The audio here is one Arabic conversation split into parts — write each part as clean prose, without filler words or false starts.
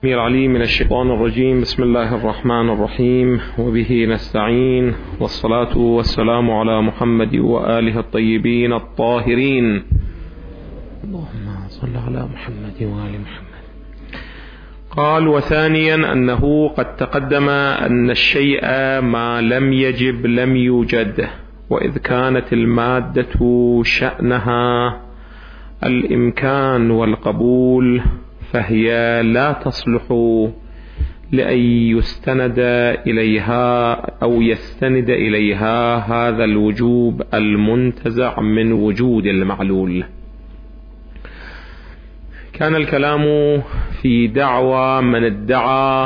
العليم من الشيطان الرجيم. بسم الله الرحمن الرحيم، وبه نستعين، والصلاة والسلام على محمد وآله الطيبين الطاهرين. اللهم صل على محمد وآل محمد. قال: وثانيا أنه قد تقدم أن الشيء ما لم يجب لم يوجد، وإذ كانت المادة شأنها الإمكان والقبول فهي لا تصلح لأن يستند إليها أو يستند إليها هذا الوجوب المنتزع من وجود المعلول. كان الكلام في دعوى من ادعى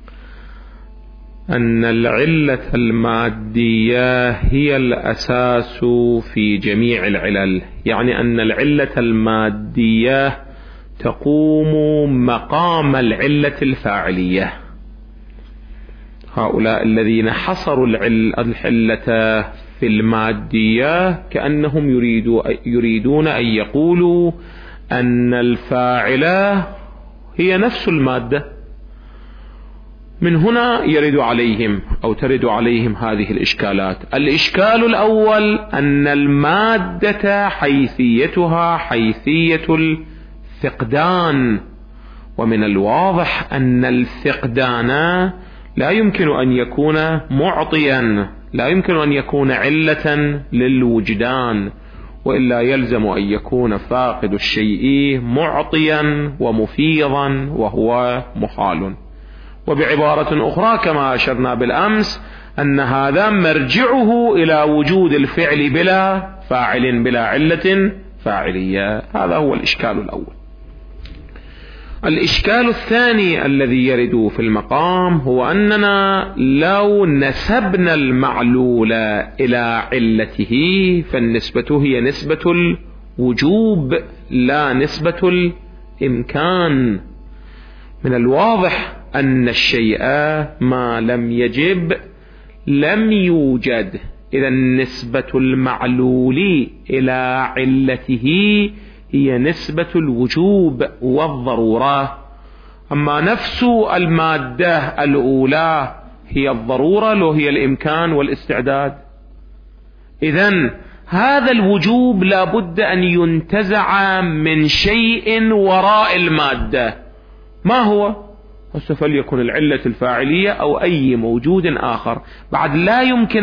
أن العلة المادية هي الأساس في جميع العلل، يعني أن العلة المادية تقوم مقام العلة الفاعلية. هؤلاء الذين حصروا العلة في المادية كأنهم يريدون أن يقولوا أن الفاعلة هي نفس المادة. من هنا يرد عليهم أو ترد عليهم هذه الإشكالات. الإشكال الأول أن المادة حيثيتها حيثية الفقدان، ومن الواضح أن الفقدان لا يمكن أن يكون معطيا، لا يمكن أن يكون علة للوجدان، وإلا يلزم أن يكون فاقد الشيء معطيا ومفيضا، وهو محال. وبعبارة أخرى كما أشرنا بالأمس أن هذا مرجعه إلى وجود الفعل بلا فاعل بلا علة فاعلية. هذا هو الإشكال الأول. الإشكال الثاني الذي يرد في المقام هو أننا لو نسبنا المعلول إلى علته فالنسبة هي نسبة الوجوب لا نسبة الإمكان. من الواضح أن الشيء ما لم يجب لم يوجد، إذا نسبة المعلول إلى علته هي نسبة الوجوب والضرورة. أما نفس المادة الأولى هي الضرورة لو هي الإمكان والاستعداد. إذن هذا الوجوب لا بد أن ينتزع من شيء وراء المادة. ما هو؟ فليكن العلة الفاعلية أو أي موجود آخر. بعد لا يمكن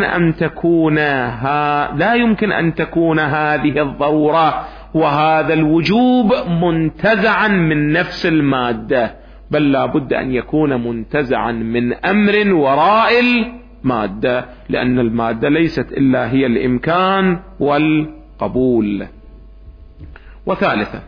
أن تكون هذه الضرورة وهذا الوجوب منتزعا من نفس المادة، بل لا بد أن يكون منتزعا من أمر وراء المادة، لأن المادة ليست إلا هي الإمكان والقبول. وثالثا،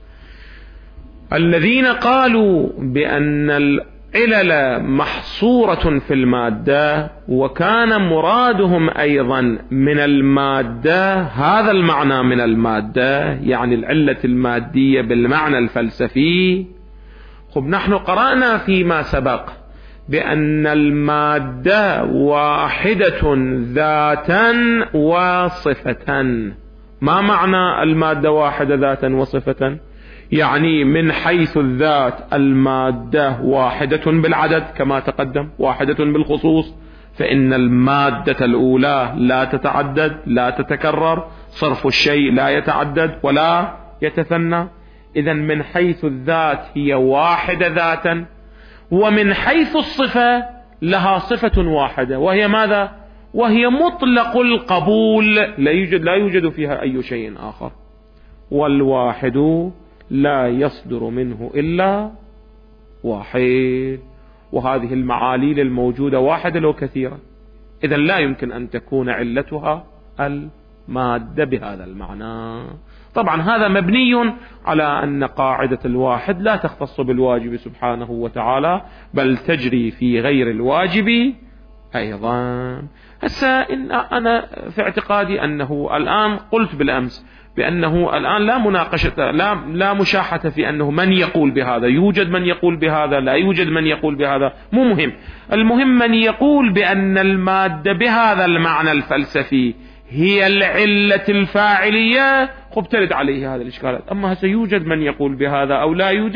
الذين قالوا بأن العلل محصورة في المادة وكان مرادهم أيضا من المادة هذا المعنى من المادة، يعني العلة المادية بالمعنى الفلسفي. نحن قرأنا فيما سبق بأن المادة واحدة ذاتا وصفة. ما معنى المادة واحدة ذاتا وصفة؟ يعني من حيث الذات المادة واحدة بالعدد كما تقدم، واحدة بالخصوص، فإن المادة الأولى لا تتعدد لا تتكرر، صرف الشيء لا يتعدد ولا يتثنى. إذن من حيث الذات هي واحدة ذاتا، ومن حيث الصفة لها صفة واحدة، وهي ماذا؟ وهي مطلق القبول، لا يوجد فيها أي شيء آخر. والواحد لا يصدر منه إلا واحد، وهذه المعاليل الموجودة واحدة لو كثيرة. إذن لا يمكن أن تكون علتها المادة بهذا المعنى. طبعا هذا مبني على أن قاعدة الواحد لا تختص بالواجب سبحانه وتعالى، بل تجري في غير الواجب أيضا. هسه أنا في اعتقادي أنه الآن قلت بالأمس بأنه الآن لا مناقشة لا مشاحة في أنه من يقول بهذا، يوجد من يقول بهذا، لا يوجد من يقول بهذا، مو مهم. المهم من يقول بأن المادة بهذا المعنى الفلسفي هي العلة الفاعلية، ترد عليه هذا الإشكالات. أما سيوجد من يقول بهذا أو لا يوجد،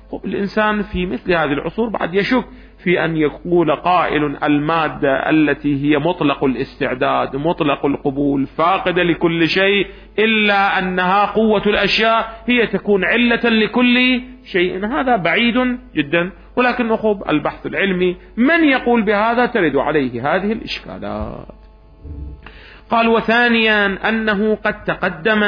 الإنسان في مثل هذه العصور بعد يشك في أن يقول قائل المادة التي هي مطلق الاستعداد مطلق القبول فاقدة لكل شيء إلا أنها قوة الأشياء هي تكون علة لكل شيء، هذا بعيد جدا. ولكن البحث العلمي من يقول بهذا ترد عليه هذه الإشكالات. قال وثانيا أنه قد تقدم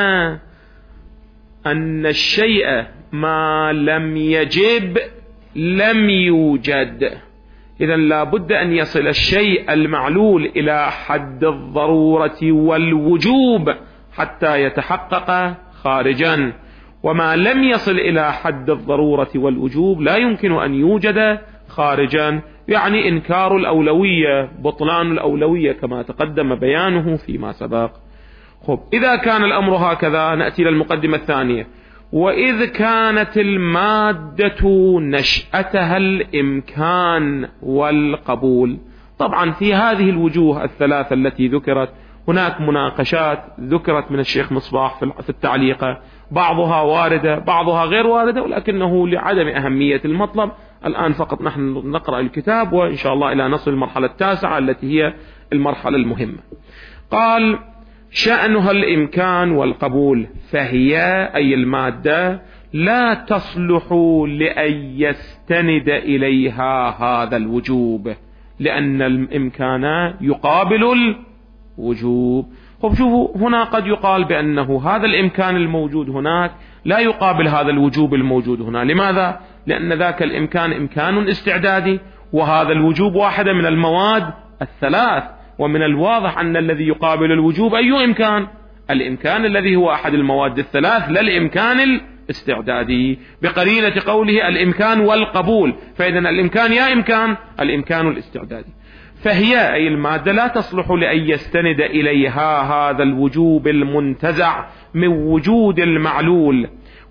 أن الشيء ما لم يجب لم يوجد، إذن لا بد أن يصل الشيء المعلول إلى حد الضرورة والوجوب حتى يتحقق خارجا، وما لم يصل إلى حد الضرورة والوجوب لا يمكن أن يوجد خارجا، يعني إنكار الأولوية بطلان الأولوية كما تقدم بيانه فيما سبق. إذا كان الأمر هكذا نأتي للمقدمة الثانية. وإذ كانت المادة نشأتها الإمكان والقبول، طبعا في هذه الوجوه الثلاثة التي ذكرت هناك مناقشات ذكرت من الشيخ مصباح في التعليقة، بعضها واردة بعضها غير واردة، ولكنه لعدم أهمية المطلب الآن فقط نحن نقرأ الكتاب، وإن شاء الله إلى نصل المرحلة التاسعة التي هي المرحلة المهمة. قال شأنها الإمكان والقبول، فهي أي المادة لا تصلح لأن يستند إليها هذا الوجوب، لأن الإمكان يقابل الوجوب. شوفوا هنا قد يقال بأنه هذا الإمكان الموجود هناك لا يقابل هذا الوجوب الموجود هنا. لماذا؟ لأن ذاك الإمكان إمكان استعدادي، وهذا الوجوب واحدة من المواد الثلاث، ومن الواضح أن الذي يقابل الوجوب أي إمكان؟ الإمكان الذي هو أحد المواد الثلاث، لا الإمكان الاستعدادي، بقرينة قوله الإمكان والقبول، فإذا الإمكان يا إمكان الإمكان الاستعدادي. فهي أي المادة لا تصلح لأن يستند إليها هذا الوجوب المنتزع من وجود المعلول،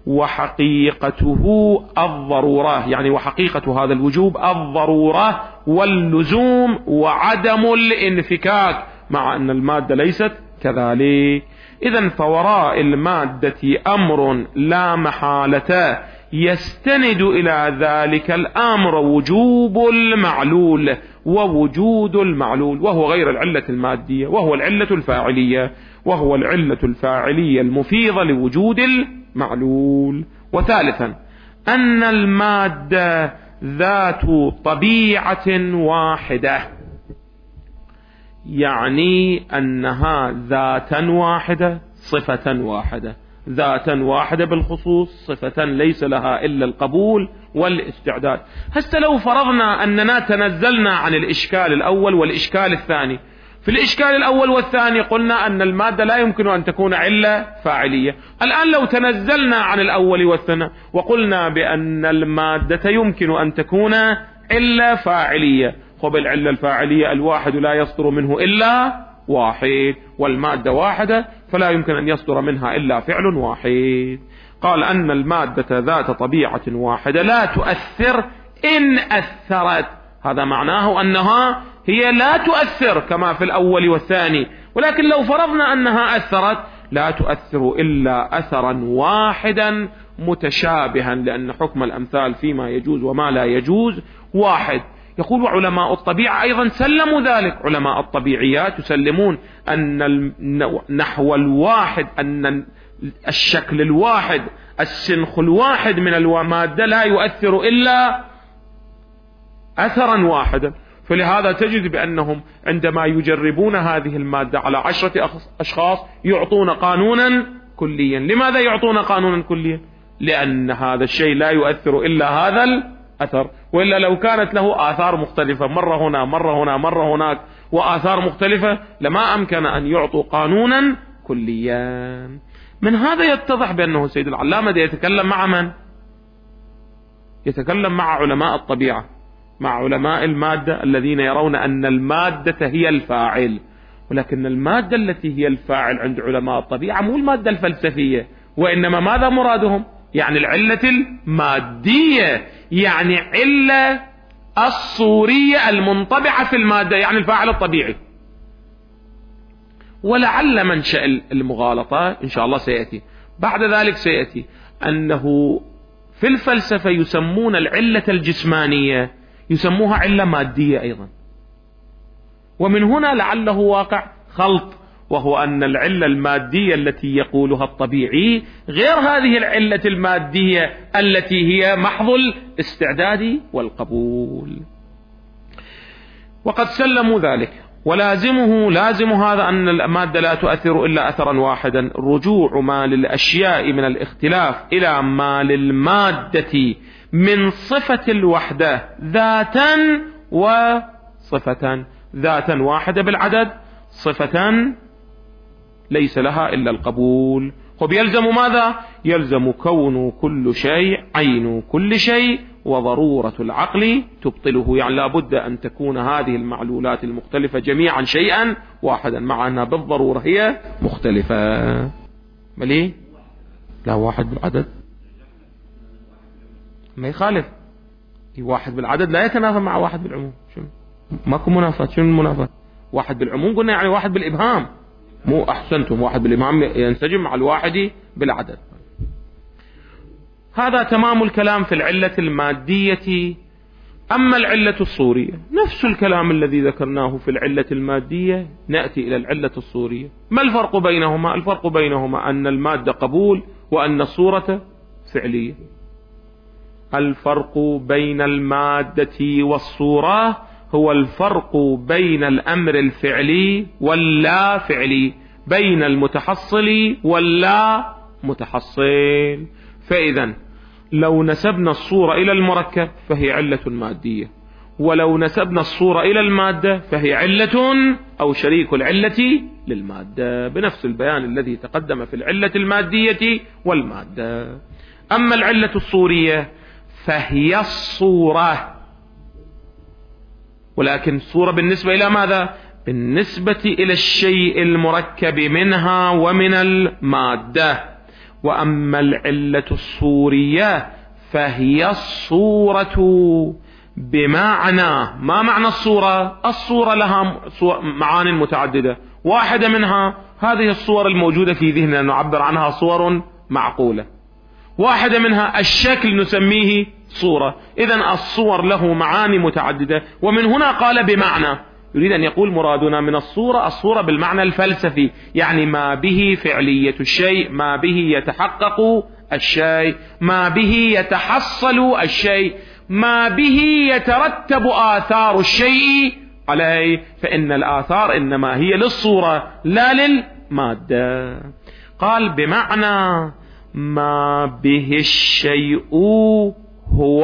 وحقيقته الضرورة، يعني وحقيقة هذا الوجوب الضرورة واللزوم وعدم الانفكاك، مع أن المادة ليست كذلك. إذن فوراء المادة أمر لا محالة يستند إلى ذلك الأمر وجوب المعلول ووجود المعلول، وهو غير العلة المادية، وهو العلة الفاعلية، وهو العلة الفاعلية المفيضة لوجود المعلول. وثالثا أن المادة ذات طبيعة واحدة، يعني أنها ذاتا واحدة صفة واحدة، ذاتا واحدة بالخصوص، صفة ليس لها إلا القبول والاستعداد. هسه لو فرضنا أننا تنزلنا عن الإشكال الأول والإشكال الثاني، في الإشكال الأول والثاني قلنا أن المادة لا يمكن أن تكون علة فاعلية. الآن لو تنزلنا عن الأول والثاني وقلنا بأن المادة يمكن أن تكون علة فاعلية، العلة الفاعلية الواحد لا يصدر منه إلا واحد، والمادة واحدة فلا يمكن أن يصدر منها إلا فعل واحد. قال أن المادة ذات طبيعة واحدة لا تؤثر إن أثرت، هذا معناه أنها هي لا تؤثر كما في الأول والثاني، ولكن لو فرضنا أنها أثرت لا تؤثر إلا أثرا واحدا متشابها، لأن حكم الأمثال فيما يجوز وما لا يجوز واحد. يقول علماء الطبيعة أيضا سلموا ذلك، علماء الطبيعيات يسلمون أن النحو الواحد، أن الشكل الواحد، السنخ الواحد من المادة لا يؤثر إلا أثرا واحدا. فلهذا تجد بأنهم عندما يجربون هذه المادة على 10 أشخاص يعطون قانونا كليا. لماذا يعطون قانونا كليا؟ لأن هذا الشيء لا يؤثر إلا هذا الأثر، وإلا لو كانت له آثار مختلفة مرة هنا مرة هنا مرة هناك وآثار مختلفة لما أمكن أن يعطوا قانونا كليا. من هذا يتضح بأنه سيد العلامة يتكلم مع من؟ يتكلم مع علماء الطبيعة، مع علماء المادة الذين يرون أن المادة هي الفاعل، ولكن المادة التي هي الفاعل عند علماء الطبيعة مو المادة الفلسفية، وإنما ماذا مرادهم؟ يعني العلة المادية، يعني علة الصورية المنطبعة في المادة، يعني الفاعل الطبيعي. ولعل منشأ المغالطة إن شاء الله سيأتي بعد ذلك، سيأتي أنه في الفلسفة يسمون العلة الجسمانية يسموها علة مادية أيضا. ومن هنا لعله واقع خلط، وهو أن العلة المادية التي يقولها الطبيعي غير هذه العلة المادية التي هي محض الاستعداد والقبول. وقد سلموا ذلك، لازم هذا أن المادة لا تؤثر إلا أثرا واحدا، رجوع ما للأشياء من الاختلاف إلى ما للمادة من صفة الوحدة ذاتا وصفة، ذاتا واحدة بالعدد، صفة ليس لها إلا القبول. وبيلزم ماذا؟ يلزم كون كل شيء عين كل شيء، وضرورة العقل تبطله. يعني لابد أن تكون هذه المعلولات المختلفة جميعا شيئا واحدا، مع أنها بالضرورة هي مختلفة. ملي؟ لا، واحد بالعدد ما يخالف، واحد بالعدد لا يتنافى مع واحد بالعموم. ماكو منافاة. شنو المنافاة؟ واحد بالعموم قلنا يعني واحد بالإبهام، مو أحسنتم، واحد بالإبهام ينسجم مع الواحد بالعدد. هذا تمام الكلام في العلة المادية. أما العلة الصورية نفس الكلام الذي ذكرناه في العلة المادية، نأتي إلى العلة الصورية. ما الفرق بينهما؟ الفرق بينهما أن المادة قبول وأن الصورة فعلية. الفرق بين المادة والصورة هو الفرق بين الأمر الفعلي واللا فعلي، بين المتحصل واللا متحصل. فإذا لو نسبنا الصورة إلى المركب فهي علة مادية، ولو نسبنا الصورة إلى المادة فهي علة أو شريك العلة للمادة، بنفس البيان الذي تقدم في العلة المادية والمادة. أما العلة الصورية فهي الصورة، ولكن الصورة بالنسبة إلى ماذا؟ بالنسبة إلى الشيء المركب منها ومن المادة. وأما العلة الصورية فهي الصورة بمعنى، ما معنى الصورة؟ الصورة لها معان متعددة، واحدة منها هذه الصور الموجودة في ذهننا نعبر عنها صور معقولة، واحدة منها الشكل نسميه صورة. إذن الصور له معاني متعددة، ومن هنا قال بمعنى، يريد أن يقول مرادنا من الصورة بالمعنى الفلسفي، يعني ما به فعلية الشيء، ما به يتحقق الشيء، ما به يتحصل الشيء، ما به يترتب آثار الشيء عليه، فإن الآثار إنما هي للصورة لا للمادة. قال بمعنى ما به الشيء هو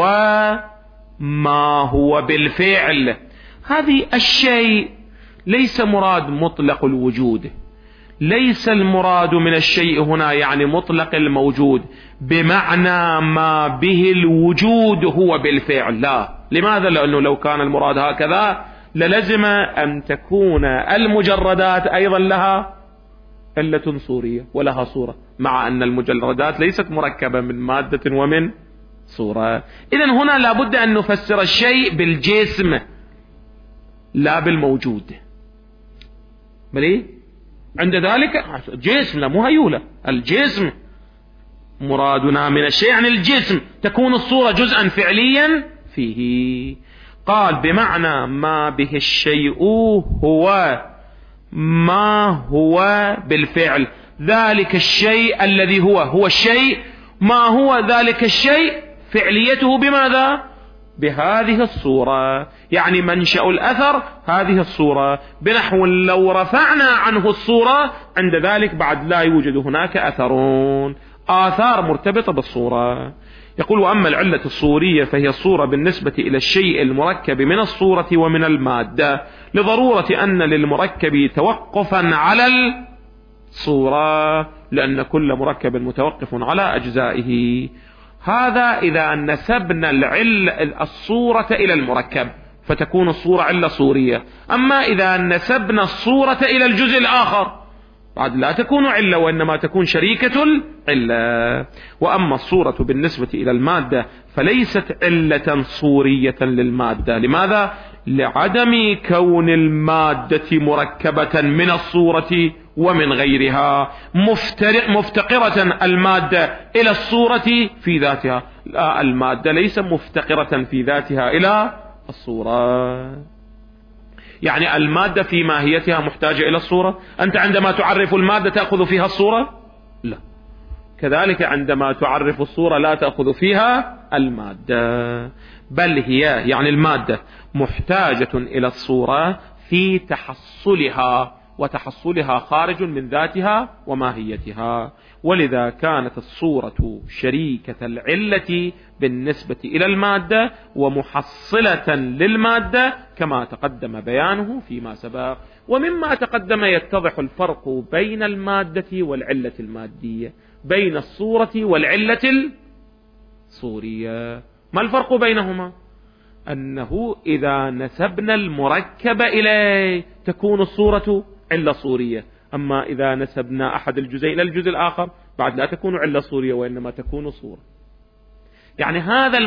ما هو بالفعل. هذه الشيء ليس مراد مطلق الوجود، ليس المراد من الشيء هنا يعني مطلق الموجود بمعنى ما به الوجود هو بالفعل، لا. لماذا؟ لأنه لو كان المراد هكذا للزم أن تكون المجردات أيضا لها علة صورية ولها صورة، مع أن المجردات ليست مركبة من مادة ومن صورة. إذن هنا لابد أن نفسر الشيء بالجسم لا بالموجود. بلي عند ذلك جسم، لا مو هيولة، الجسم مرادنا من الشيء يعني الجسم، تكون الصورة جزءا فعليا فيه. قال بمعنى ما به الشيء هو ما هو بالفعل، ذلك الشيء الذي هو الشيء، ما هو ذلك الشيء فعليته بماذا؟ بهذه الصورة، يعني منشأ الأثر هذه الصورة، بنحو لو رفعنا عنه الصورة عند ذلك بعد لا يوجد هناك آثار مرتبطة بالصورة. يقول وأما العلة الصورية فهي الصورة بالنسبة إلى الشيء المركب من الصورة ومن المادة، لضرورة أن للمركب توقفا على الصورة، لأن كل مركب متوقف على أجزائه. هذا إذا نسبنا الصورة إلى المركب فتكون الصورة علة صورية. أما إذا نسبنا الصورة إلى الجزء الآخر بعد لا تكون علة، وإنما تكون شريكة العلة. وأما الصورة بالنسبة إلى المادة فليست علة صورية للمادة. لماذا؟ لعدم كون المادة مركبة من الصورة ومن غيرها، مفتقرة المادة إلى الصورة في ذاتها، لا، المادة ليس مفتقرة في ذاتها إلى الصورة. يعني المادة في ماهيتها محتاجة إلى الصورة. أنت عندما تعرف المادة تأخذ فيها الصورة؟ لا. كذلك عندما تعرف الصورة لا تأخذ فيها المادة، بل هي يعني المادة محتاجة إلى الصورة في تحصلها، وتحصلها خارج من ذاتها وماهيتها. ولذا كانت الصورة شريكة العلة بالنسبة إلى المادة ومحصلة للمادة كما تقدم بيانه فيما سبق. ومما تقدم يتضح الفرق بين المادة والعلة المادية، بين الصورة والعلة الصورية. ما الفرق بينهما؟ أنه إذا نسبنا المركب إليه تكون الصورة علة صورية، أما إذا نسبنا أحد الجزئين إلى الجزء الآخر بعد لا تكون علة صورية وإنما تكون صورة. يعني هذا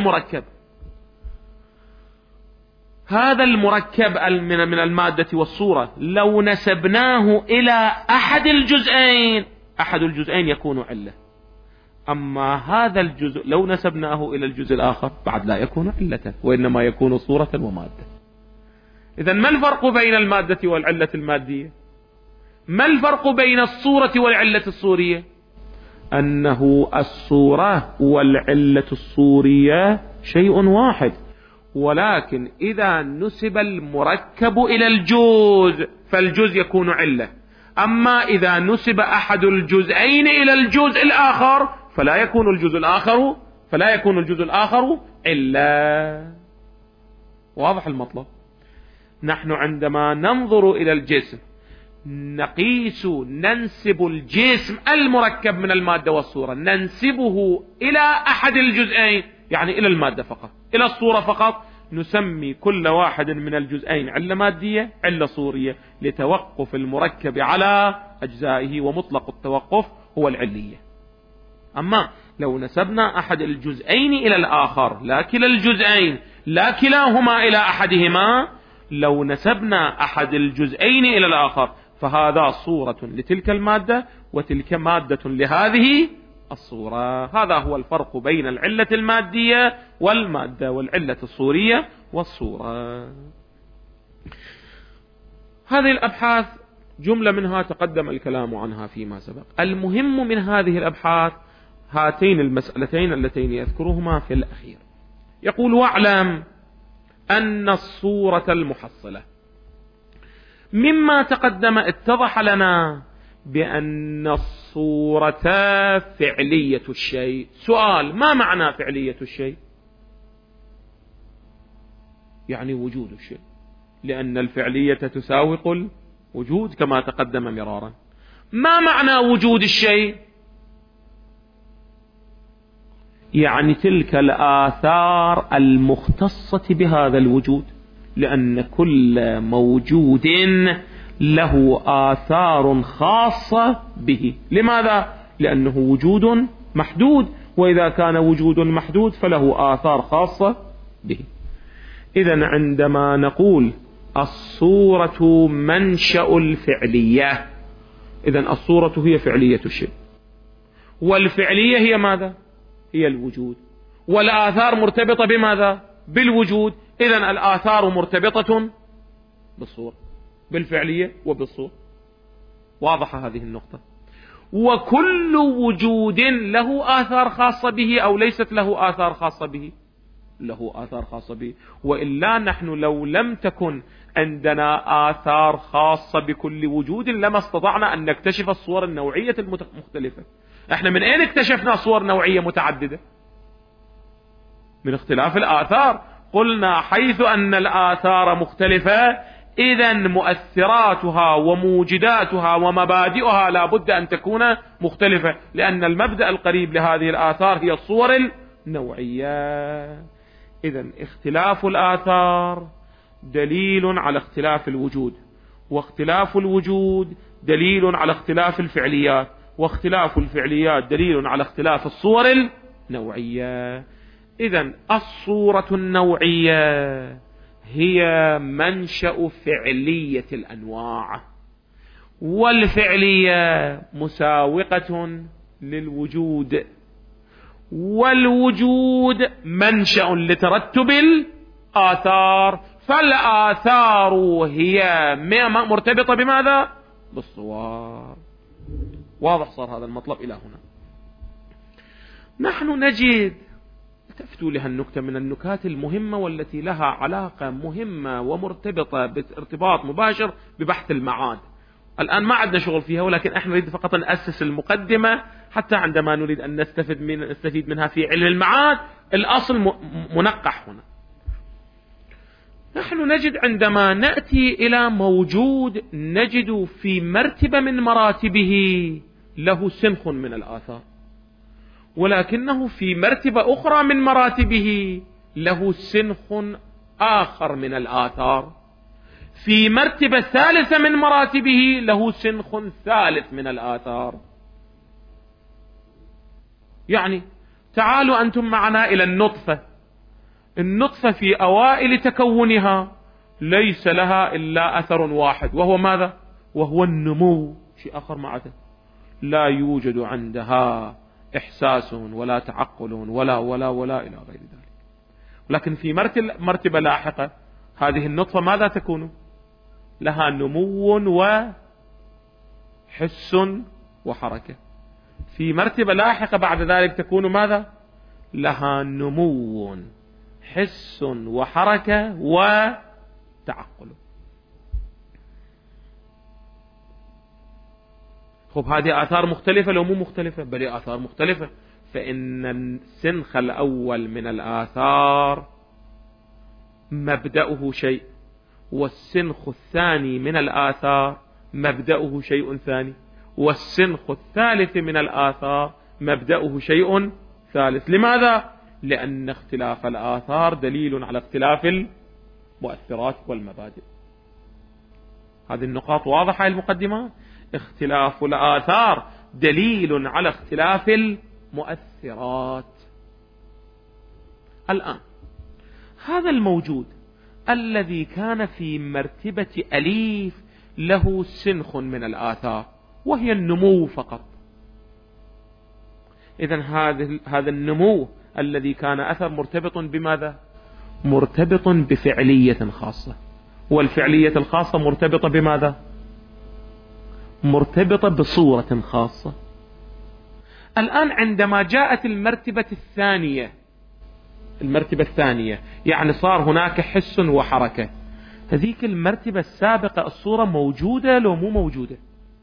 المركب من المادة والصورة لو نسبناه إلى أحد الجزئين يكون علة، أما هذا الجزء لو نسبناه إلى الجزء الآخر بعد لا يكون علة وإنما يكون صورة ومادة. إذن ما الفرق بين المادة والعلة المادية؟ ما الفرق بين الصورة والعلة الصورية؟ أنه الصورة والعلة الصورية شيء واحد، ولكن إذا نسب المركب إلى الجزء فالجزء يكون علة، أما إذا نسب أحد الجزئين إلى الجزء الآخر فلا يكون الجزء الآخر إلا. واضح المطلب؟ نحن عندما ننظر إلى الجسم ننسب الجسم المركب من المادة والصورة ننسبه إلى أحد الجزئين، يعني إلى المادة فقط، إلى الصورة فقط، نسمي كل واحد من الجزئين علة مادية علة صورية لتوقف المركب على أجزائه، ومطلق التوقف هو العلية. أما لو نسبنا أحد الجزئين إلى الآخر، لا كلا الجزئين، لا كلاهما إلى أحدهما، لو نسبنا أحد الجزئين إلى الآخر فهذا صورة لتلك المادة وتلك مادة لهذه الصورة. هذا هو الفرق بين العلة المادية والمادة والعلة الصورية والصورة. هذه الأبحاث جملة منها تقدم الكلام عنها فيما سبق. المهم من هذه الأبحاث هاتين المسألتين اللتين يذكرهما في الأخير. يقول: واعلم أن الصورة المحصلة مما تقدم اتضح لنا بأن الصورة فعلية الشيء. سؤال: ما معنى فعلية الشيء؟ يعني وجود الشيء، لأن الفعلية تساوق الوجود كما تقدم مرارا. ما معنى وجود الشيء؟ يعني تلك الآثار المختصة بهذا الوجود، لأن كل موجود له آثار خاصة به. لماذا؟ لأنه وجود محدود، وإذا كان وجود محدود فله آثار خاصة به. إذن عندما نقول الصورة منشأ الفعلية، إذن الصورة هي فعلية الشيء، والفعلية هي ماذا؟ هي الوجود، والآثار مرتبطة بماذا؟ بالوجود. إذن الآثار مرتبطة بالصورة، بالفعلية وبالصورة. واضحة هذه النقطة. وكل وجود له آثار خاصة به أو ليست له آثار خاصة به؟ له آثار خاصة به، وإلا نحن لو لم تكن عندنا آثار خاصة بكل وجود لما استطعنا أن نكتشف الصور النوعية المختلفة. احنا من أين اكتشفنا صور نوعية متعددة؟ من اختلاف الآثار. قلنا حيث أن الآثار مختلفة إذن مؤثراتها وموجداتها ومبادئها لا بد أن تكون مختلفة، لأن المبدأ القريب لهذه الآثار هي الصور النوعية. إذن اختلاف الآثار دليل على اختلاف الوجود، واختلاف الوجود دليل على اختلاف الفعليات، واختلاف الفعليات دليل على اختلاف الصور النوعية. إذن الصورة النوعية هي منشأ فعلية الأنواع، والفعلية مساوقة للوجود، والوجود منشأ لترتب الآثار، فالآثار هي مرتبطة بماذا؟ بالصور. واضح صار هذا المطلب إلى هنا. نحن نجد، تفتوا لها النكتة من النكات المهمة والتي لها علاقة مهمة ومرتبطة بارتباط مباشر ببحث المعاد. الآن ما عندنا شغل فيها، ولكن احنا نريد فقط نأسس المقدمة حتى عندما نريد أن نستفيد منها في علم المعاد الأصل منقح هنا. نحن نجد عندما نأتي إلى موجود نجد في مرتبة من مراتبه له سنخ من الآثار، ولكنه في مرتبة أخرى من مراتبه له سنخ آخر من الآثار، في مرتبة ثالثة من مراتبه له سنخ ثالث من الآثار. يعني تعالوا أنتم معنا إلى النطفة. النطفة في أوائل تكونها ليس لها إلا أثر واحد، وهو ماذا؟ وهو النمو. شيء آخر معه لا يوجد عندها إحساس ولا تعقل ولا إلى غير ذلك. لكن في مرتبة لاحقة هذه النطفة ماذا تكون؟ لها نمو وحس وحركة. في مرتبة لاحقة بعد ذلك تكون ماذا؟ لها نمو، حس وحركة وتعقل. خب هذه آثار مختلفة لو مو مختلفة؟ بل آثار مختلفة. فإن السنخ الأول من الآثار مبدأه شيء، والسنخ الثاني من الآثار مبدأه شيء ثاني، والسنخ الثالث من الآثار مبدأه شيء ثالث. لماذا؟ لأن اختلاف الآثار دليل على اختلاف المؤثرات والمبادئ. هذه النقاط واضحة المقدمة. اختلاف الآثار دليل على اختلاف المؤثرات. الآن هذا الموجود الذي كان في مرتبة أليف له سنخ من الآثار وهي النمو فقط. إذن هذا النمو الذي كان أثر مرتبط بماذا؟ مرتبط بفعلية خاصة، والفعلية الخاصة مرتبطة بماذا؟ مرتبطة بصورة خاصة. الآن عندما جاءت المرتبة الثانية يعني صار هناك حس وحركة، هذيك المرتبة السابقة الصورة موجودة لو مو موجودة؟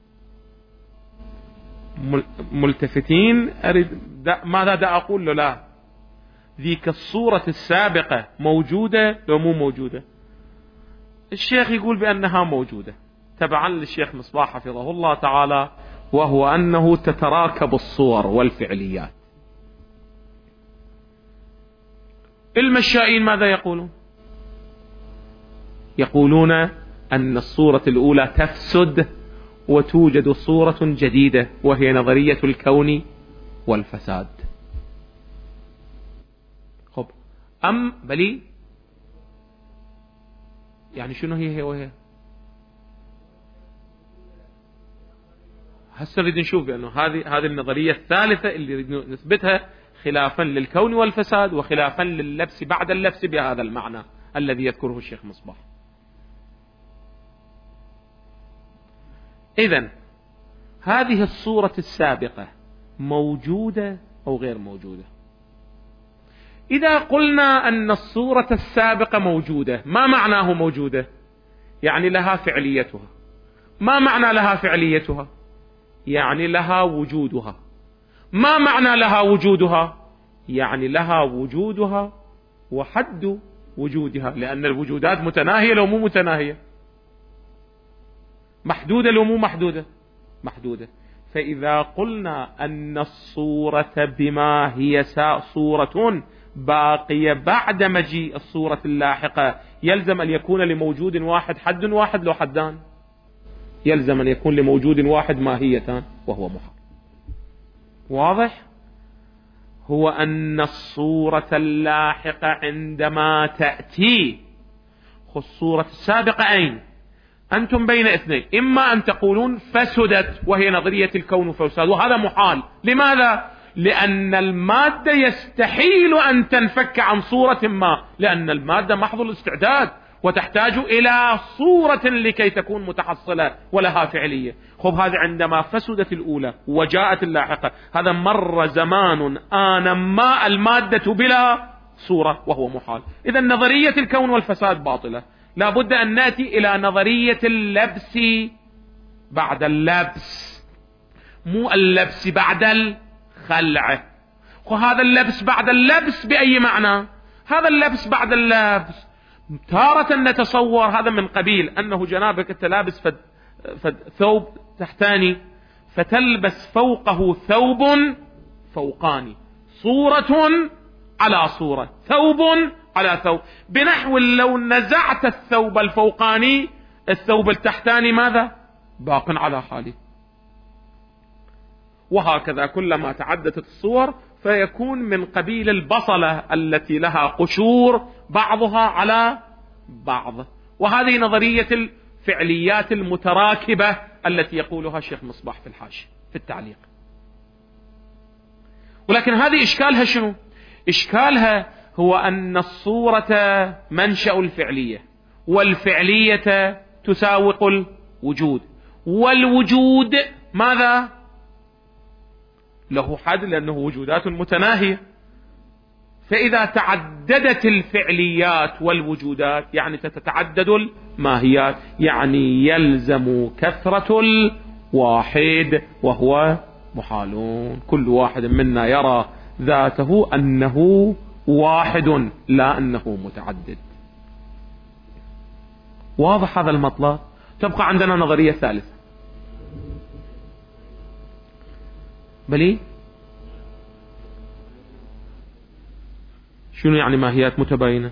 ملتفتين ماذا دا أقول له؟ لا، ذيك الصورة السابقة موجودة لو مو موجودة؟ الشيخ يقول بأنها موجودة تبعا للشيخ مصباح حفظه الله تعالى، وهو أنه تتراكب الصور والفعليات. المشائين ماذا يقولون؟ يقولون أن الصورة الأولى تفسد وتوجد صورة جديدة، وهي نظرية الكون والفساد. خب بلي يعني شنو هي وهي؟ هسه نريد نشوف بأنه هذه النظرية الثالثة اللي نريد نثبتها خلافا للكون والفساد وخلافا لللبس بعد اللبس بهذا المعنى الذي يذكره الشيخ مصباح. إذن هذه الصورة السابقة موجودة أو غير موجودة؟ إذا قلنا أن الصورة السابقة موجودة، ما معناه موجودة؟ يعني لها فعليتها. ما معنى لها فعليتها؟ يعني لها وجودها. ما معنى لها وجودها؟ يعني لها وجودها وحد وجودها، لأن الوجودات متناهية لو مو متناهية، محدودة لو مو محدودة، محدودة. فإذا قلنا أن الصورة بما هي صورة باقية بعد مجيء الصورة اللاحقة، يلزم أن يكون لموجود واحد حد واحد لو حدان، يلزم أن يكون لموجود واحد ماهيتان، وهو محال. واضح؟ هو أن الصورة اللاحقة عندما تأتي، الصورة السابقة أين؟ أنتم بين اثنين، إما أن تقولون فسدت وهي نظرية الكون والفساد، وهذا محال. لماذا؟ لأن المادة يستحيل أن تنفك عن صورة ما، لأن المادة محض الاستعداد وتحتاج إلى صورة لكي تكون متحصلة ولها فعلية. خب هذا عندما فسدت الأولى وجاءت اللاحقة، هذا مر زمان آن ما المادة بلا صورة وهو محال. إذا نظرية الكون والفساد باطلة. لا بد أن نأتي إلى نظرية اللبس بعد اللبس، مو اللبس بعد الخلع. وهذا اللبس بعد اللبس بأي معنى؟ هذا اللبس بعد اللبس تارة نتصور هذا من قبيل أنه جنابك أنت لابس ثوب تحتاني، فتلبس فوقه ثوب فوقاني، صورة على صورة، ثوب على ثوب، بنحو لو نزعت الثوب الفوقاني الثوب التحتاني ماذا؟ باق على حاله. وهكذا كلما تعددت الصور فيكون من قبيل البصلة التي لها قشور بعضها على بعض. وهذه نظرية الفعليات المتراكبة التي يقولها الشيخ مصباح في الحاشية في التعليق. ولكن هذه إشكالها شنو؟ إشكالها هو أن الصورة منشأ الفعلية، والفعلية تساوق الوجود، والوجود ماذا؟ له حد لأنه وجودات متناهية. فإذا تعددت الفعليات والوجودات يعني تتعدد الماهيات، يعني يلزم كثرة الواحد وهو محالون. كل واحد منا يرى ذاته أنه واحد لا أنه متعدد. واضح هذا المطلب؟ تبقى عندنا نظرية ثالثة. بلي شنو يعني ماهيات متباينة؟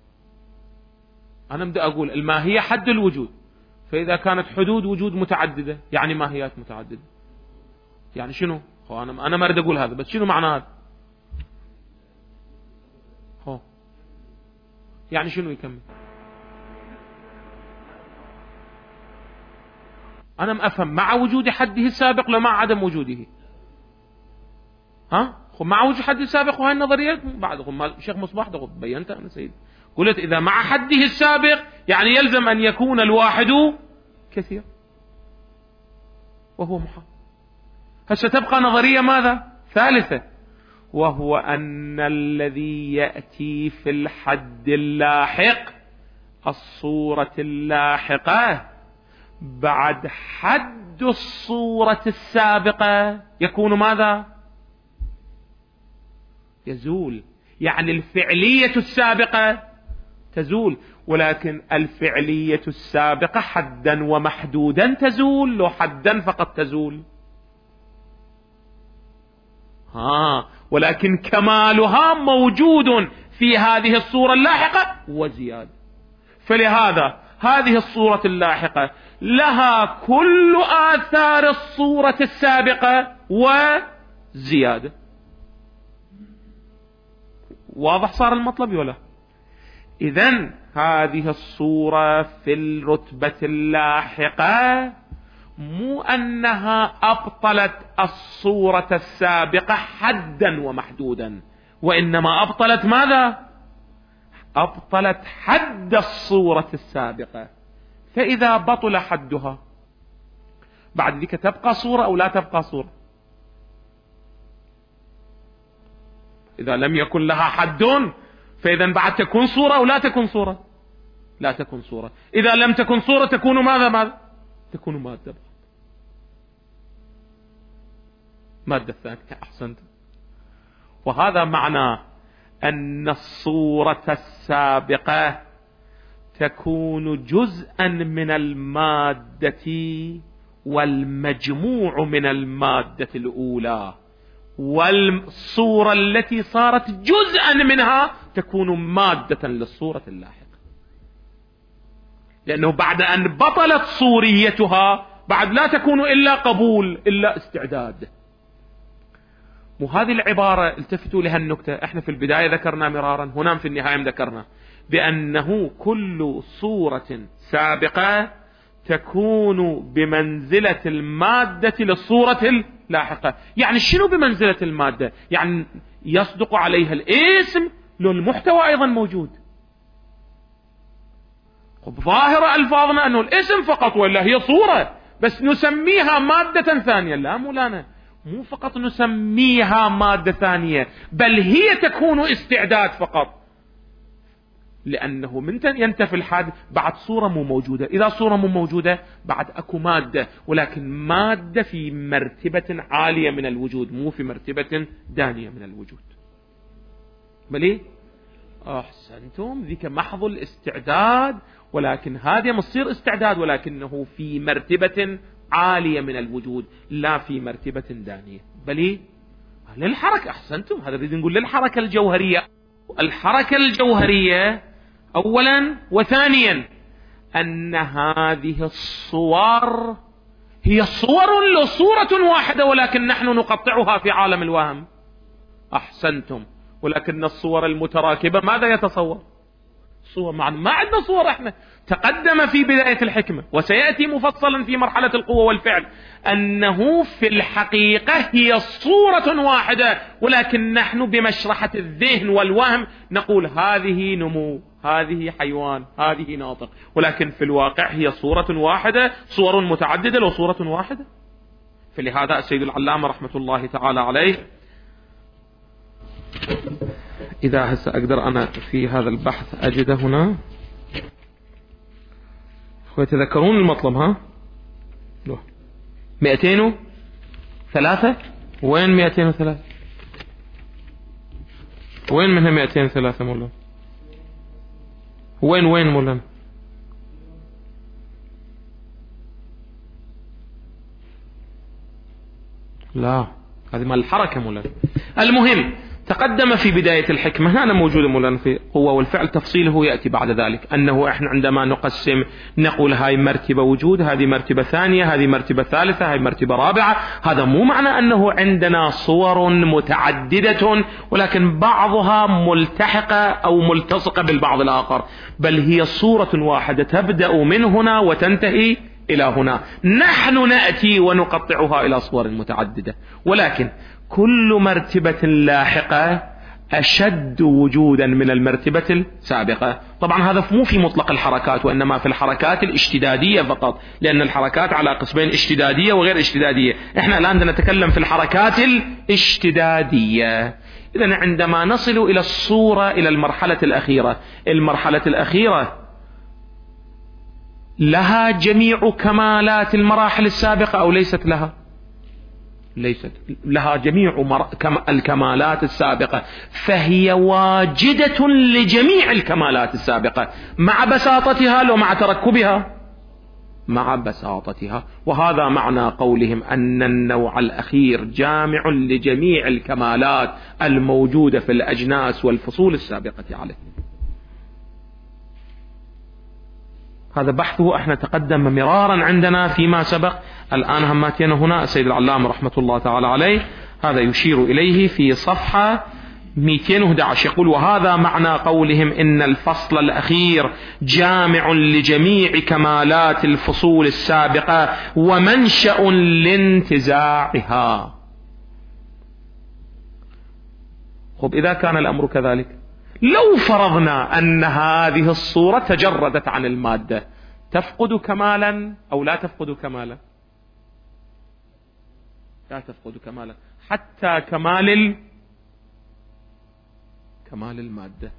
أنا بدي أقول الماهية حد الوجود، فإذا كانت حدود وجود متعددة يعني ماهيات متعددة. يعني شنو؟ أنا ما أريد أقول هذا، بس شنو معنى هذا؟ يعني شنو يكمل؟ أنا ما أفهم مع وجود حده السابق لو مع عدم وجوده. مع وجود حد السابق، وهي النظرية بعدهم الشيخ مصباح ده بينت أنا سيد، قلت إذا مع حده السابق يعني يلزم أن يكون الواحد كثير وهو محال. هسه تبقى نظرية ماذا؟ ثالثة، وهو أن الذي يأتي في الحد اللاحق، الصورة اللاحقة بعد حد الصورة السابقة يكون ماذا؟ يزول. يعني الفعلية السابقة تزول، ولكن الفعلية السابقة حدا ومحدودا تزول، لو حدا فقط تزول. ولكن كمالها موجود في هذه الصورة اللاحقة وزيادة. فلهذا هذه الصورة اللاحقة لها كل آثار الصورة السابقة وزيادة. واضح صار المطلب ولا؟ إذن هذه الصورة في الرتبة اللاحقة مو أنها أبطلت الصورة السابقة حدا ومحدودا، وإنما أبطلت ماذا؟ أبطلت حد الصورة السابقة. فإذا بطل حدها بعد ذلك تبقى صورة أو لا تبقى صورة؟ إذا لم يكن لها حد فإذا بعد تكون صورة أو لا تكون صورة؟ لا تكون صورة. إذا لم تكن صورة تكون ماذا؟ تكون مادة. مادة ثانية. أحسنت. وهذا معنى أن الصورة السابقة تكون جزءا من المادة والمجموع من المادة الأولى، والصورة التي صارت جزءا منها تكون مادة للصورة اللاحقة، لأنه بعد أن بطلت صوريتها بعد لا تكون إلا قبول إلا استعداد. وهذه العبارة التفتوا لها النكتة، احنا في البداية ذكرنا مرارا، هنا في النهاية ذكرنا بأنه كل صورة سابقة تكون بمنزلة المادة للصورة اللاحقة. يعني شنو بمنزلة المادة؟ يعني يصدق عليها الاسم لو المحتوى أيضا موجود. ظاهر ألفاظنا أنه الاسم فقط، ولا هي صورة بس نسميها مادة ثانية. لا مولانا، مو فقط نسميها مادة ثانية، بل هي تكون استعداد فقط، لأنه من ينتفي الحادث بعد صورة مو موجودة. إذا صورة مو موجودة بعد أكو مادة، ولكن مادة في مرتبة عالية من الوجود، مو في مرتبة دانية من الوجود. بلي أحسنتم، ذيك محض الاستعداد، ولكن هذه مصير استعداد ولكنه في مرتبة عالية من الوجود، لا في مرتبة دانية. بلي للحركة. أحسنتم، هذا نريد نقول للحركة الجوهرية. الحركة الجوهرية أولا، وثانيا أن هذه الصور هي صورة واحدة، ولكن نحن نقطعها في عالم الوهم. أحسنتم، ولكن الصور المتراكبة ماذا يتصور؟ صور ما عندنا صور. احنا تقدم في بداية الحكمة وسيأتي مفصلا في مرحلة القوة والفعل أنه في الحقيقة هي صورة واحدة، ولكن نحن بمشرحة الذهن والوهم نقول هذه نمو، هذه حيوان، هذه ناطق، ولكن في الواقع هي صورة واحدة، صور متعددة لو صورة واحدة. فلهذا السيد العلامة رحمة الله تعالى عليه، إذا هسه أقدر أنا في هذا البحث أجده هنا، ويتذكرون المطلب. ها 203 وين 203؟ وين منها 203 مولانا؟ وين مولانا؟ لا، هذه مال الحركة مولانا. المهم تقدم في بداية الحكمة، هنا موجود مولانا في قوة والفعل، تفصيله يأتي بعد ذلك، أنه إحنا عندما نقسم نقول هاي مرتبة وجود، هذه مرتبة ثانية، هذه مرتبة ثالثة، هاي مرتبة رابعة. هذا مو معنى أنه عندنا صور متعددة ولكن بعضها ملتحقة أو ملتصقة بالبعض الآخر، بل هي صورة واحدة تبدأ من هنا وتنتهي إلى هنا. نحن نأتي ونقطعها إلى صور متعددة، ولكن كل مرتبة لاحقة أشد وجودا من المرتبة السابقة. طبعا هذا مو في مطلق الحركات، وإنما في الحركات الاشتدادية فقط، لأن الحركات على قسمين، اشتدادية وغير اشتدادية. احنا الآن نتكلم في الحركات الاشتدادية. إذن عندما نصل إلى الصورة، إلى المرحلة الأخيرة، المرحلة الأخيرة لها جميع كمالات المراحل السابقة أو ليست لها؟ ليست لها جميع الكمالات السابقة، فهي واجدة لجميع الكمالات السابقة مع بساطتها لو مع تركبها، مع بساطتها. وهذا معنى قولهم أن النوع الأخير جامع لجميع الكمالات الموجودة في الأجناس والفصول السابقة عليه. هذا بحثه احنا تقدم مرارا عندنا فيما سبق. الآن هماتنا هنا السيد العلامة رحمة الله تعالى عليه هذا يشير إليه في صفحة 211، يقول: وهذا معنى قولهم إن الفصل الأخير جامع لجميع كمالات الفصول السابقة ومنشأ لانتزاعها. خب إذا كان الأمر كذلك، لو فرضنا أن هذه الصورة تجردت عن المادة، تفقد كمالا أو لا تفقد كمالا؟ لا تفقد كمالا، حتى كمال المادة،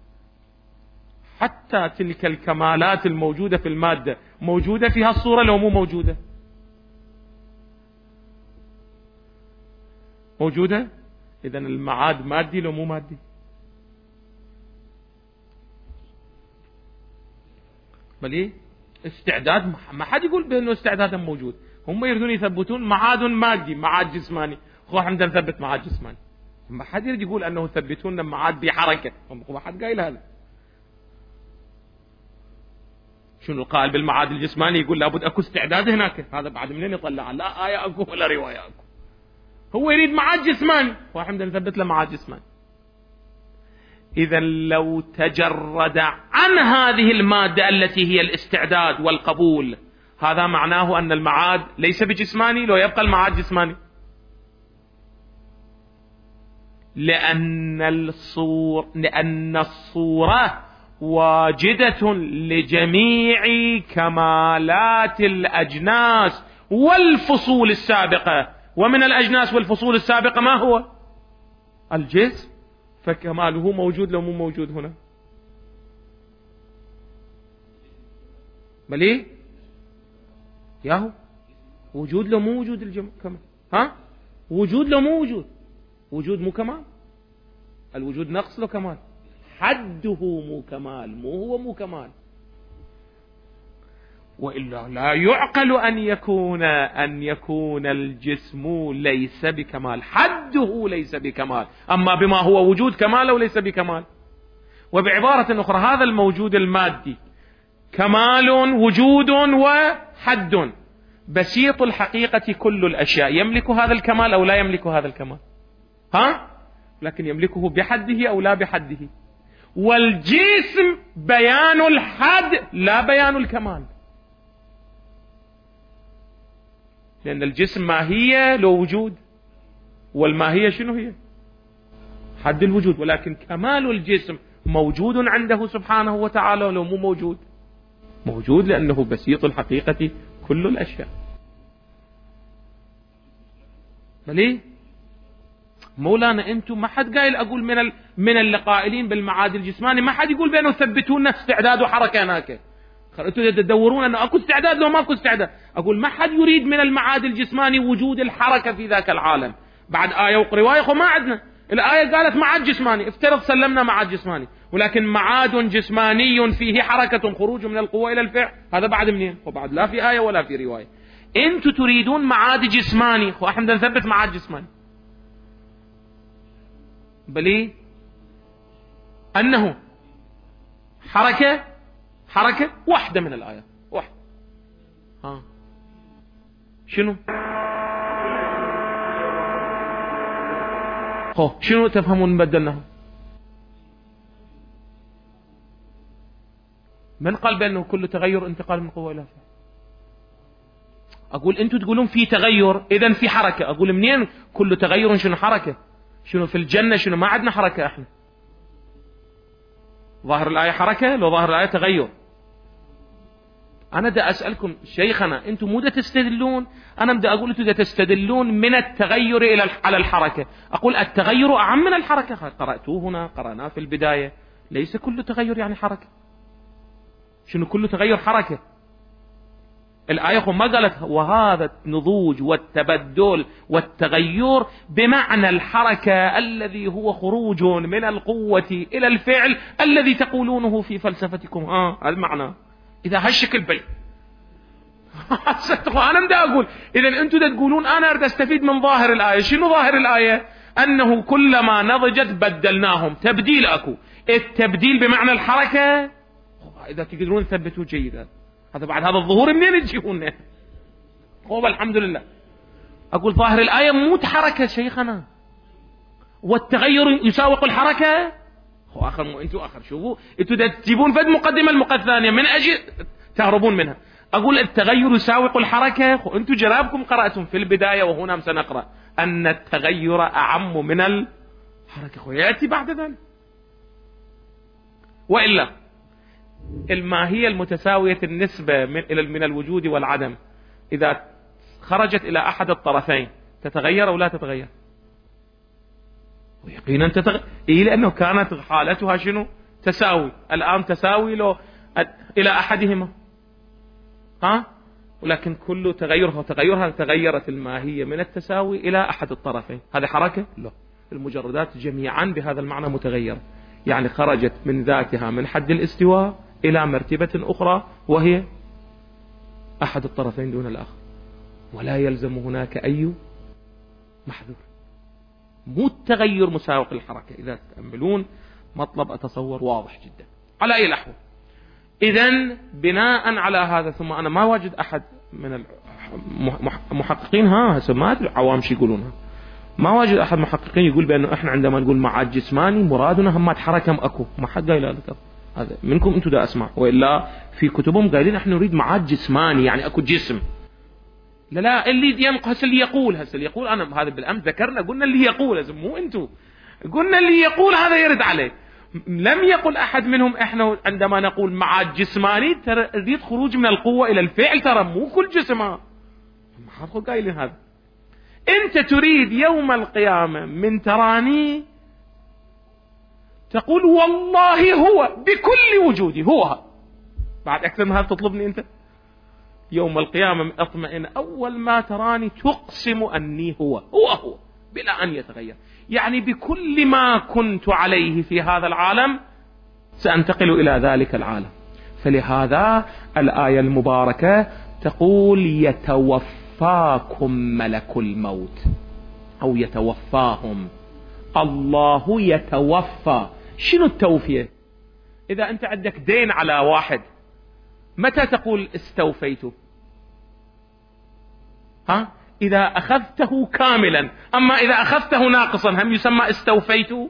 حتى تلك الكمالات الموجودة في المادة موجودة فيها الصورة لو مو موجودة؟ موجودة. إذن المعاد مادي لو مو مادي؟ بل إيه؟ استعداد، ما حد يقول بأنه استعداد موجود. هم يريدون يثبتون معاد مادي، معاد جسماني. خو احنا بدنا نثبت معاد جسماني، ما حد يريد يقول أنه يثبتون معاد بحركة. ما حد قايل هذا. شنو القائل بالمعاد الجسماني يقول لابد أكو استعداد هناك؟ هذا بعد منين يطلع؟ لا آية أكو ولا رواية أكو. هو يريد معاد جسماني، واحنا بدنا نثبت له معاد جسماني. إذا لو تجرد عن هذه المادة التي هي الاستعداد والقبول هذا معناه أن المعاد ليس بجسماني لو يبقى المعاد جسماني، لأن الصورة واجدة لجميع كمالات الأجناس والفصول السابقة، ومن الأجناس والفصول السابقة ما هو؟ الجسم، فكماله موجود لو مو موجود هنا؟ بل ايه ياهو وجود لو مو وجود كمال؟ وجود لو مو وجود؟ وجود مو كمال، الوجود نقص لو كمال، حده مو كمال، مو هو مو كمال. وإلا لا يعقل أن يكون الجسم ليس بكمال، حده ليس بكمال، أما بما هو وجود كمال أو ليس بكمال. وبعبارة أخرى هذا الموجود المادي كمال وجود وحد، بسيط الحقيقة كل الأشياء يملك هذا الكمال أو لا يملك هذا الكمال؟ لكن يملكه بحده أو لا بحده. والجسم بيان الحد لا بيان الكمال، لأن الجسم ماهية لو وجود، والماهية شنو هي؟ حد الوجود. ولكن كمال الجسم موجود عنده سبحانه وتعالى ولو مو موجود؟ موجود، لأنه بسيط الحقيقة كل الأشياء. بليه مولانا أنتم ما حد قايل، أقول من اللي قائلين بالمعاد الجسماني ما حد يقول بأنه ثبتون استعداد وحركة هناك، أنتم تدورون أنه أكو استعداد لو ما أكو استعداد. أقول ما حد يريد من المعاد الجسماني وجود الحركة في ذاك العالم. بعد آية ورواية ما عندنا، الآية قالت معاد جسماني، افترض سلمنا معاد جسماني، ولكن معاد جسماني فيه حركة خروج من القوة إلى الفعل، هذا بعد منين؟ وبعد لا في آية ولا في رواية. أنتم تريدون معاد جسماني، احنا نثبت معاد جسماني. بلي أنه حركة واحدة من الآية، واحدة. شنو شنو تفهمون بدلناه؟ من قال بأنه كل تغير انتقال من قوة إلى فعل؟ أقول أنتم تقولون في تغير إذن في حركة، أقول منين كل تغير شنو حركة؟ شنو في الجنة شنو ما عندنا حركة احنا؟ ظاهر الآية حركة، لو ظاهر الآية تغير. أنا دا أسألكم شيخنا، أنتم مو دا تستدلون، أنا بدي أقول أنتم دا تستدلون من التغير على الحركة. أقول التغير أعم من الحركة، قرأتوه هنا، قرأناه في البداية، ليس كل تغير يعني حركة. شنو كل تغير حركة؟ الآية ما قالت وهذا النضوج والتبدل والتغير بمعنى الحركة الذي هو خروج من القوة إلى الفعل الذي تقولونه في فلسفتكم. هذا المعنى. إذا هالشكل بل أنا بدي أقول إذا أنتم تقولون أنا أريد أستفيد من ظاهر الآية. شنو ظاهر الآية؟ أنه كلما نضجت بدلناهم. تبديل أكو، التبديل بمعنى الحركة. إذا تقدرون تثبتوا جيدا. هذا بعد هذا الظهور منين تجيبون؟ الحمد لله. أقول ظاهر الآية مو حركة شيخنا، والتغير يساوق الحركة. أنتوا آخر شوفوا، أنتوا تجيبون فد مقدمة المقدمة الثانية من أجل تهربون منها. أقول التغير يساوق الحركة، أنتوا جرابكم قرأتم في البداية وهنا سنقرأ أن التغير أعم من الحركة، يأتي بعد ذلك. وإلا الماهية المتساوية النسبة من الوجود والعدم إذا خرجت إلى أحد الطرفين تتغير أو لا تتغير؟ ويقينا تتغير، لأنه كانت حالتها شنو؟ تساوي. الآن تساوي له إلى أحدهما. ولكن كل تغيرها تغيرت الماهية من التساوي إلى أحد الطرفين. هذه حركة؟ لا، المجردات جميعا بهذا المعنى متغيرة، يعني خرجت من ذاتها من حد الاستواء إلى مرتبة أخرى وهي أحد الطرفين دون الآخر، ولا يلزم هناك أي محذور. مو التغير مساوق للحركة. إذا تأملون مطلب أتصور واضح جدا. على أي الأحوال، إذن بناء على هذا، ثم أنا ما واجد أحد من المحققين ما أدري عوام شي يقولونها، ما واجد أحد محققين يقول بأنه إحنا عندما نقول معاد جسماني مرادنا همات حركة أكو. ما حد قايل هذا، هذا منكم أنتم دا أسمع. وإلا في كتبهم قايلين نحن نريد معاد جسماني، يعني اكو جسم. لا اللي ينقص اللي يقول انا هذا بالامس ذكرنا قلنا اللي يقول، مو انتم قلنا اللي يقول هذا يرد عليه. لم يقل احد منهم احنا عندما نقول معاد جسماني تريد خروج من القوة الى الفعل، ترى مو كل جسم. ما قايلين هذا. انت تريد يوم القيامة من تراني تقول والله هو بكل وجودي هو، بعد اكثر من هذا تطلبني انت؟ يوم القيامة اطمئن اول ما تراني تقسم اني هو بلا ان يتغير، يعني بكل ما كنت عليه في هذا العالم سأنتقل إلى ذلك العالم. فلهذا الآية المباركة تقول يتوفاكم ملك الموت أو يتوفاهم. الله يتوفى. شنو التوفية؟ إذا أنت عندك دين على واحد متى تقول استوفيته؟ إذا أخذته كاملا. أما إذا أخذته ناقصا هم يسمى استوفيته؟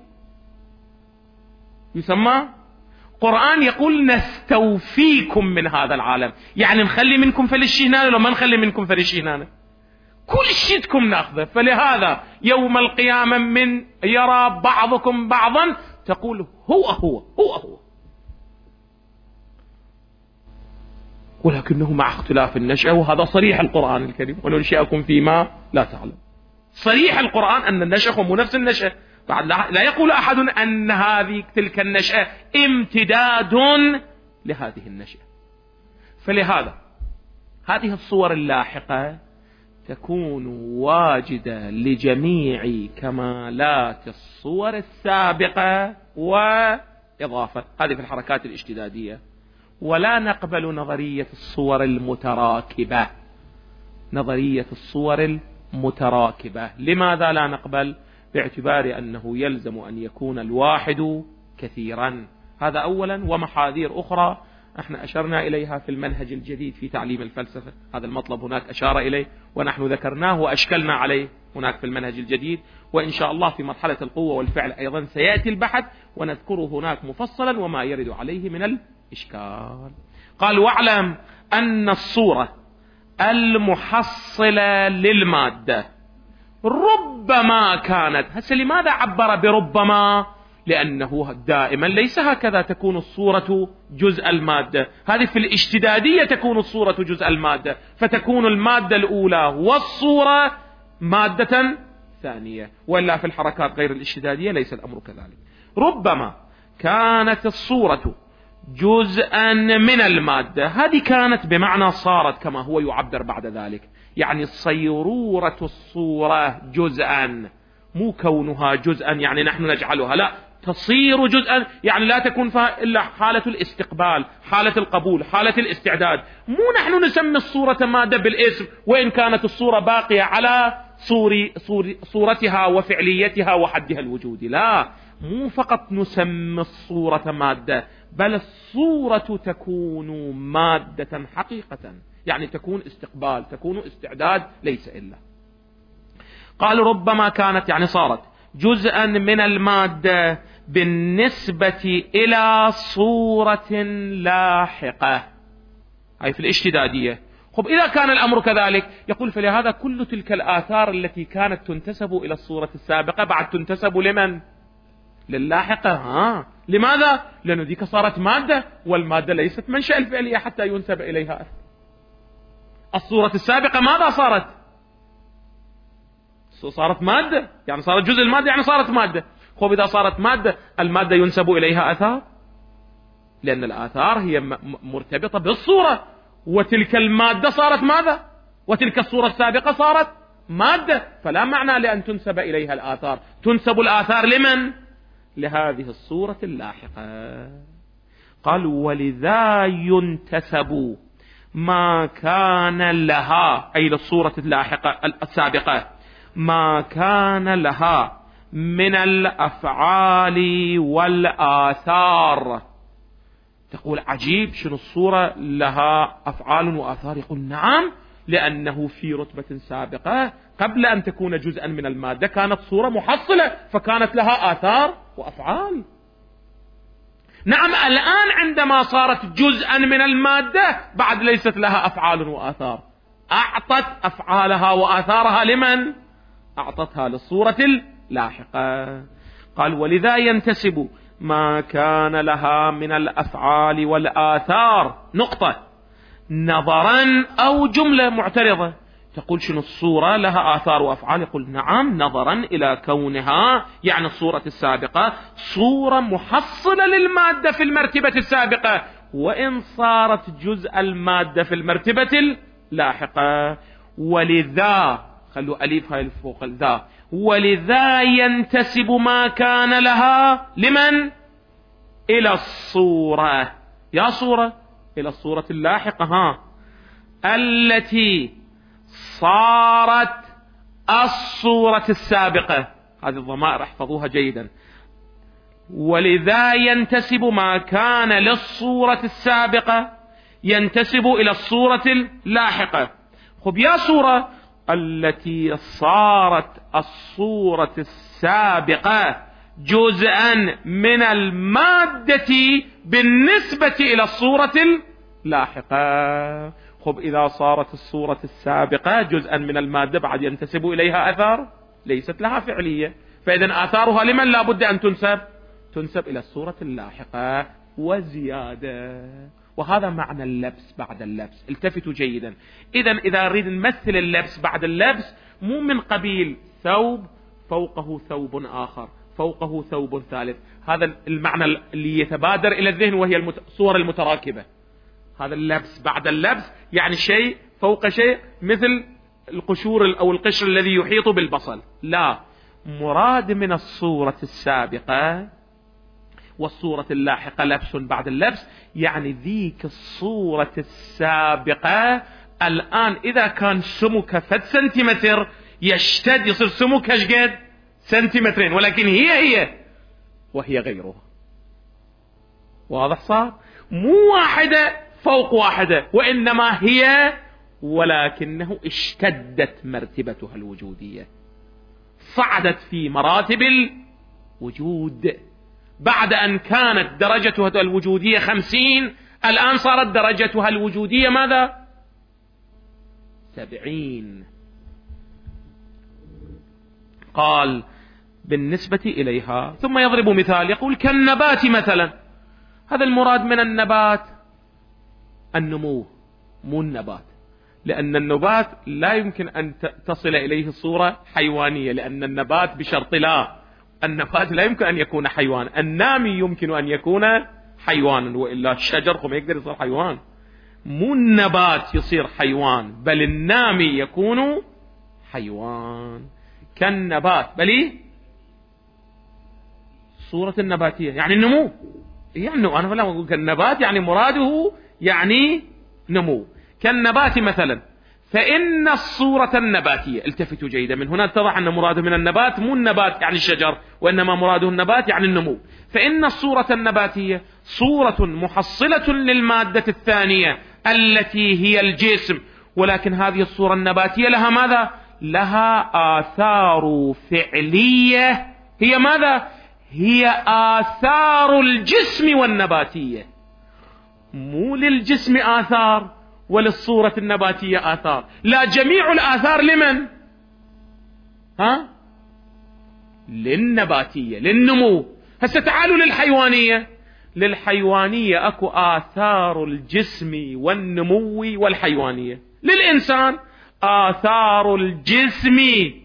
يسمى؟ قرآن يقول نستوفيكم من هذا العالم، يعني نخلي منكم فلشي هنا ولا ما نخلي منكم فلشي هنا، كل شيءتكم ناخذه. فلهذا يوم القيامة من يرى بعضكم بعضا تقول هو ولكنه مع اختلاف النشأة، وهذا صريح القرآن الكريم وننشئكم فيما لا تعلم. صريح القرآن أن النشأة مو نفس النشأة. بعد لا يقول أحد أن هذه تلك النشأة امتداد لهذه النشأة. فلهذا هذه الصور اللاحقة تكون واجدة لجميع كمالات الصور السابقة وإضافة. هذه في الحركات الاشتدادية. ولا نقبل نظرية الصور المتراكبة. نظرية الصور المتراكبة لماذا لا نقبل؟ باعتبار أنه يلزم أن يكون الواحد كثيرا. هذا أولا. ومحاذير أخرى احنا أشرنا إليها في المنهج الجديد في تعليم الفلسفة. هذا المطلب هناك أشار إليه ونحن ذكرناه وأشكلنا عليه هناك في المنهج الجديد، وإن شاء الله في مرحلة القوة والفعل أيضا سيأتي البحث ونذكره هناك مفصلا وما يرد عليه من الإشكال. قال واعلم أن الصورة المحصلة للمادة ربما كانت. هسه لماذا عبر بربما؟ لأنه دائما ليس هكذا تكون الصورة جزء المادة. هذه في الاشتدادية تكون الصورة جزء المادة، فتكون المادة الأولى والصورة مادة ثانية، وإلا في الحركات غير الاشتدادية ليس الأمر كذلك. ربما كانت الصورة جزءا من المادة. هذه كانت بمعنى صارت كما هو يعبر بعد ذلك، يعني صيرورة الصورة جزءا، مو كونها جزءا يعني نحن نجعلها، لا، تصير جزءا يعني لا تكون فيها إلا حالة الاستقبال، حالة القبول، حالة الاستعداد. مو نحن نسمي الصورة مادة بالاسم وإن كانت الصورة باقية على صورتها وفعليتها وحدها الوجودي. لا، مو فقط نسمي الصورة مادة، بل الصورة تكون مادة حقيقة، يعني تكون استقبال، تكون استعداد، ليس إلا. قال ربما كانت يعني صارت جزءا من المادة بالنسبة إلى صورة لاحقة، أي في الاشتدادية. خب إذا كان الأمر كذلك يقول فلهذا كل تلك الآثار التي كانت تنتسب إلى الصورة السابقة بعد تنتسب لمن؟ للاحقة. لماذا؟ لأنه ذيك صارت مادة، والمادة ليست منشأ الفعلية حتى ينسب إليها. الصورة السابقة ماذا صارت؟ صارت مادة، يعني صارت جزء المادة، يعني صارت مادة. خب إذا صارت مادة المادة ينسب إليها أثار، لأن الآثار هي مرتبطة بالصورة، وتلك المادة صارت ماذا؟ وتلك الصورة السابقة صارت مادة، فلا معنى لأن تنسب إليها الآثار. تنسب الآثار لمن؟ لهذه الصورة اللاحقة. قال ولذا ينتسب ما كان لها، أي للصورة اللاحقة السابقة، ما كان لها من الأفعال والآثار. تقول عجيب، شنو الصورة لها أفعال وآثار؟ يقول نعم، لأنه في رتبة سابقة قبل أن تكون جزءا من المادة كانت صورة محصلة، فكانت لها آثار وأفعال. نعم الآن عندما صارت جزءا من المادة بعد ليست لها أفعال وآثار، أعطت أفعالها وآثارها لمن؟ أعطتها للصورة اللاحقة. قال ولذا ينتسب ما كان لها من الأفعال والآثار نقطة نظرا أو جملة معترضة. تقول شنو الصورة لها آثار وأفعال؟ يقول نعم نظرا إلى كونها يعني الصورة السابقة صورة محصلة للمادة في المرتبة السابقة، وإن صارت جزء المادة في المرتبة اللاحقة. ولذا خلوا أليف هاي الفوق ذا، ولذا ينتسب ما كان لها لمن؟ إلى الصورة. يا صورة إلى الصورة اللاحقة التي صارت الصورة السابقة. هذه الضمائر احفظوها جيدا. ولذا ينتسب ما كان للصورة السابقة ينتسب إلى الصورة اللاحقة. خب يا صورة التي صارت الصورة السابقة جزءا من المادة بالنسبة إلى الصورة اللاحقة. خب إذا صارت الصورة السابقة جزءا من المادة بعد ينتسب إليها أثار، ليست لها فعلية، فإذا آثارها لمن لا بد أن تنسب إلى الصورة اللاحقة وزيادة. وهذا معنى اللبس بعد اللبس. التفتوا جيدا. إذا نريد نمثل اللبس بعد اللبس مو من قبيل ثوب فوقه ثوب آخر فوقه ثوب ثالث، هذا المعنى اللي يتبادر إلى الذهن وهي الصور المتراكبة. هذا اللبس بعد اللبس يعني شيء فوق شيء، مثل القشور أو القشر الذي يحيط بالبصل. لا، مراد من الصورة السابقة والصورة اللاحقة لبس بعد اللبس، يعني ذيك الصورة السابقة الآن إذا كان سمك فد سنتيمتر يشتد يصير سمك هشقد سنتيمترين، ولكن هي وهي غيرها. واضح صار؟ مو واحدة فوق واحدة، وإنما هي ولكنه اشتدت مرتبتها الوجودية، صعدت في مراتب الوجود. بعد أن كانت درجتها الوجودية 50 الآن صارت درجتها الوجودية ماذا؟ 70. قال بالنسبة إليها، ثم يضرب مثال يقول كالنبات مثلا. هذا المراد من النبات النمو، مو النبات، لأن النبات لا يمكن أن تصل إليه صورة حيوانية، لأن النبات بشرط لا، النبات لا يمكن أن يكون حيوان. النامي يمكن أن يكون حيوانا، وإلا الشجر ما يقدر يصير حيوان. مو النبات يصير حيوان، بل النامي يكون حيوان كالنبات، بل صورة النباتية يعني النمو. يعني أنا لا أقول كالنبات يعني مراده يعني نمو. كالنبات مثلا، فإن الصورة النباتية، التفتوا جيدا، من هنا اتضح أن مراده من النبات مو النبات يعني الشجر، وإنما مراده النبات يعني النمو. فإن الصورة النباتية صورة محصلة للمادة الثانية التي هي الجسم، ولكن هذه الصورة النباتية لها ماذا؟ لها آثار فعلية، هي ماذا؟ هي آثار الجسم والنباتية. مو للجسم آثار وللصورة النباتية آثار، لا، جميع الآثار لمن؟ للنباتية، للنمو. هسه تعالوا للحيوانية. للحيوانية أكو آثار الجسم والنمو والحيوانية. للإنسان آثار الجسم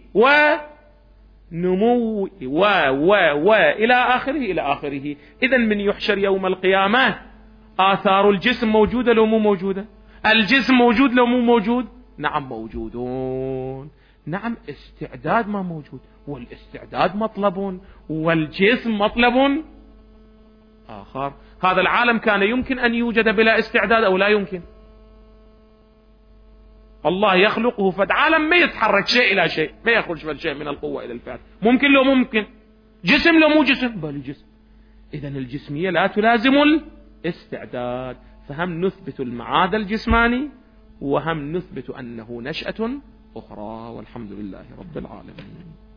ونمو إلى آخره. إذن من يحشر يوم القيامة آثار الجسم موجودة لو مو موجودة؟ الجسم موجود لو مو موجود؟ نعم موجودون. نعم استعداد ما موجود، والاستعداد مطلب والجسم مطلب آخر. هذا العالم كان يمكن أن يوجد بلا استعداد أو لا يمكن؟ الله يخلقه فد عالم ما يتحرك شيء إلى شيء، ما يخرج من شيء من القوة إلى الفعل. ممكن لو ممكن؟ جسم لو مو جسم؟ بل جسم. إذن الجسمية لا تلازم الاستعداد. فهم نثبت المعاد الجسماني وهم نثبت أنه نشأة أخرى. والحمد لله رب العالمين.